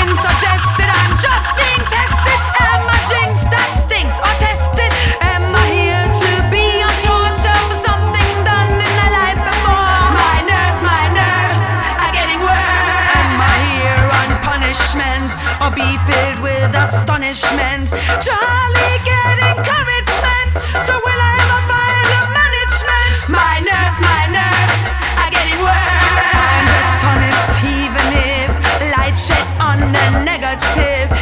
being suggested. I'm just being tested. Am I jinxed that stinks or tested? Am I here to be on torture for something done in my life before? My nerves are getting worse. Am I here on punishment or be filled with astonishment? Totally get encouragement. So will I ever find a management? My nerves are getting worse. I'm dishonest even if light shed on the negative.